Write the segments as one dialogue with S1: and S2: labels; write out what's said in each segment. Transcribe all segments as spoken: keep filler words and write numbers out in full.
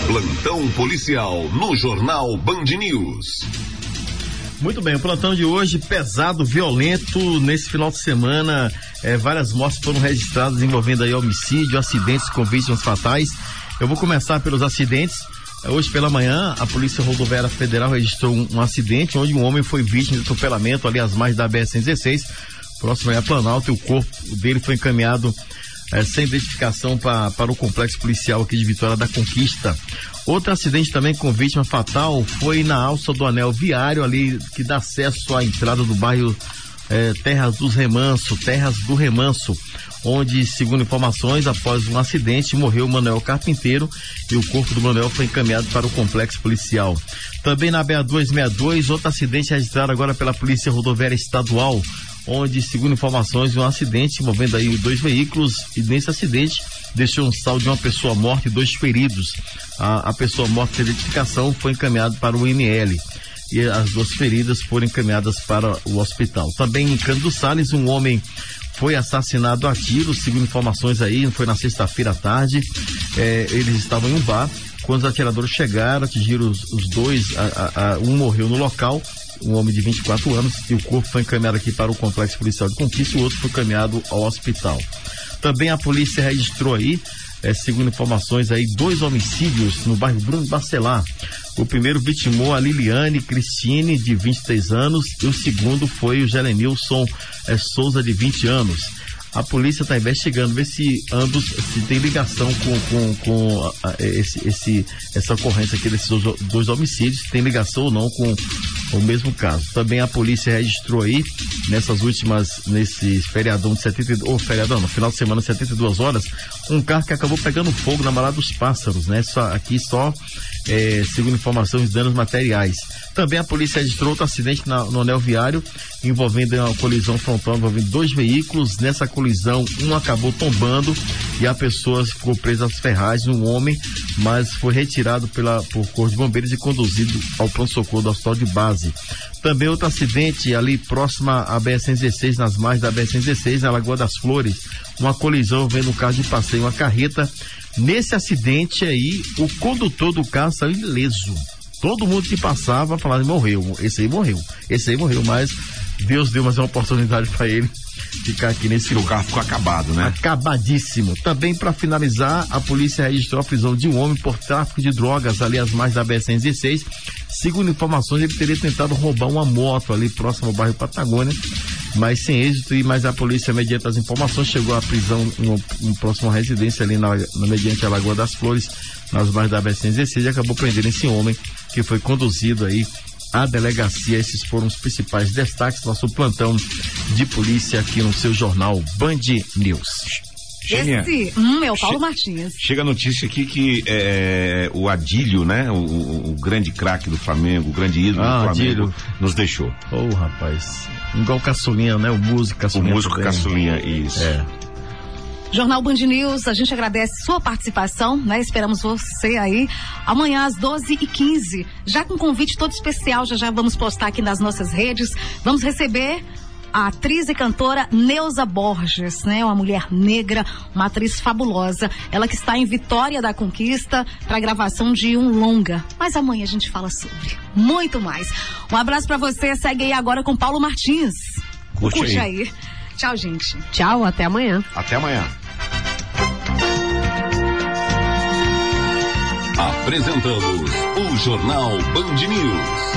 S1: Plantão policial no Jornal Band News.
S2: Muito bem, o plantão de hoje pesado, violento. Nesse final de semana, é, várias mortes foram registradas envolvendo aí homicídio, acidentes com vítimas fatais. Eu vou começar pelos acidentes. Hoje pela manhã, a Polícia Rodoviária Federal registrou um, um acidente onde um homem foi vítima de atropelamento ali às margens da B R cento e dezesseis, próximo aí a Planalto, e o corpo dele foi encaminhado é, sem identificação pra, para o complexo policial aqui de Vitória da Conquista. Outro acidente também com vítima fatal foi na alça do anel viário ali que dá acesso à entrada do bairro é, Terras dos Remanso, Terras do Remanso, onde, segundo informações, após um acidente, morreu o Manuel Carpinteiro e o corpo do Manuel foi encaminhado para o complexo policial. Também na B R duzentos e sessenta e dois, outro acidente registrado agora pela Polícia Rodoviária Estadual, onde, segundo informações, um acidente envolvendo aí dois veículos, e nesse acidente deixou um saldo de uma pessoa morta e dois feridos. A, a pessoa morta sem identificação foi encaminhada para o I M L e as duas feridas foram encaminhadas para o hospital. Também em Cândido Sales, um homem foi assassinado a tiros, segundo informações aí, foi na sexta-feira à tarde. É, eles estavam em um bar, quando os atiradores chegaram, atingiram os, os dois, a, a, a, um morreu no local, um homem de vinte e quatro anos, e o corpo foi encaminhado aqui para o complexo policial de Conquista, e o outro foi encaminhado ao hospital. Também a polícia registrou aí, é, segundo informações aí, dois homicídios no bairro Bruno Bacelar. O primeiro vitimou a Liliane Cristine, de vinte e três anos, e o segundo foi o Gelenilson é, Souza, de vinte anos. A polícia está investigando, ver se ambos se tem ligação com, com, com a, a, esse, esse, essa ocorrência aqui desses dois, dois homicídios, se tem ligação ou não com o mesmo caso. Também a polícia registrou aí, nessas últimas, nesse feriadão de setenta, ou feriadão, no final de semana, setenta e duas horas, um carro que acabou pegando fogo na Malada dos Pássaros, né? Só, aqui só, é, segundo informações, danos materiais. Também a polícia registrou outro acidente na, no anel viário, envolvendo uma colisão frontal, envolvendo dois veículos. Nessa colisão, um acabou tombando e a pessoa ficou presa às ferragens, um homem, mas foi retirado pela, por Corpo de Bombeiros e conduzido ao pronto-socorro do hospital de base. Também outro acidente ali próxima à B R cento e dezesseis, nas margens da B R cento e dezesseis, na Lagoa das Flores, uma colisão envolvendo um carro de passeio, uma carreta. Nesse acidente aí, o condutor do carro saiu ileso. Todo mundo que passava falava, morreu, esse aí morreu, esse aí morreu, mas Deus deu mais uma oportunidade para ele ficar aqui nesse lugar.
S3: O carro ficou acabado, né?
S2: Acabadíssimo. Também, para finalizar, a polícia registrou a prisão de um homem por tráfico de drogas ali às margens da B R cento e dezesseis. Segundo informações, ele teria tentado roubar uma moto ali próximo ao bairro Patagônia, mas sem êxito. E mas a polícia, mediante as informações, chegou à prisão em um próximo residência ali na, na mediante a Lagoa das Flores, nas margens da B R cento e dezesseis, e acabou prendendo esse homem que foi conduzido aí à delegacia. Esses foram os principais destaques do nosso plantão de polícia aqui no seu jornal Band News.
S4: Esse, hum, é o Paulo che- Martins.
S3: Chega a notícia aqui que é, o Adílio, né? O, o, o grande craque do Flamengo, o grande ídolo ah, do Flamengo, Adílio nos deixou.
S2: Ô, oh, rapaz, igual o Caçulinha, né? O músico Caçulinha.
S3: O músico também. Caçulinha, isso.
S2: É.
S4: Jornal Band News, a gente agradece sua participação, né? Esperamos você aí amanhã às doze e quinze, já com um convite todo especial, já já vamos postar aqui nas nossas redes. Vamos receber a atriz e cantora Neuza Borges, né? Uma mulher negra, uma atriz fabulosa. Ela que está em Vitória da Conquista para a gravação de um longa. Mas amanhã a gente fala sobre muito mais. Um abraço para você, segue aí agora com Paulo Martins.
S3: Curte,
S4: Curte
S3: aí.
S4: aí. Tchau, gente.
S5: Tchau, até amanhã.
S3: Até amanhã.
S1: Apresentamos o Jornal Band News.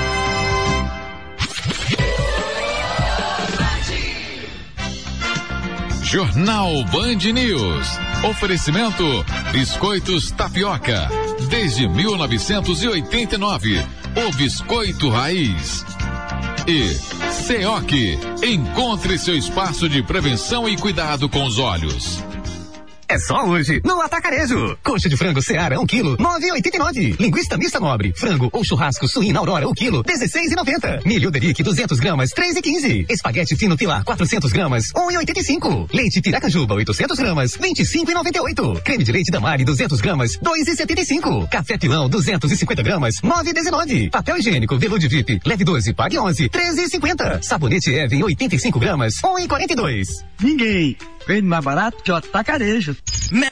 S6: Jornal Band News. Oferecimento Biscoitos Tapioca. Desde mil novecentos e oitenta e nove. O Biscoito Raiz. E C E O C. Encontre seu espaço de prevenção e cuidado com os olhos.
S7: É só hoje, no Atacarejo. Coxa de frango Seara, um quilo, nove reais e oitenta e nove centavos. Linguiça mista nobre, frango ou churrasco suína Aurora, um quilo, dezesseis reais e noventa centavos. Milho Deric, duzentos gramas, três reais e quinze centavos. Espaguete fino pilar, quatrocentos gramas, um real e oitenta e cinco centavos. Leite Piracanjuba, oitocentos gramas, vinte e cinco reais e noventa e oito centavos. Creme de leite Damari, duzentos gramas, dois reais e setenta e cinco centavos. Café Pilão, duzentos e cinquenta gramas, nove reais e dezenove centavos. Papel higiênico Velude V I P, leve doze, pague onze, treze reais e cinquenta centavos. Sabonete Even, oitenta e cinco gramas, um real e quarenta e dois centavos.
S8: Ninguém vende mais barato que o Atacarejo.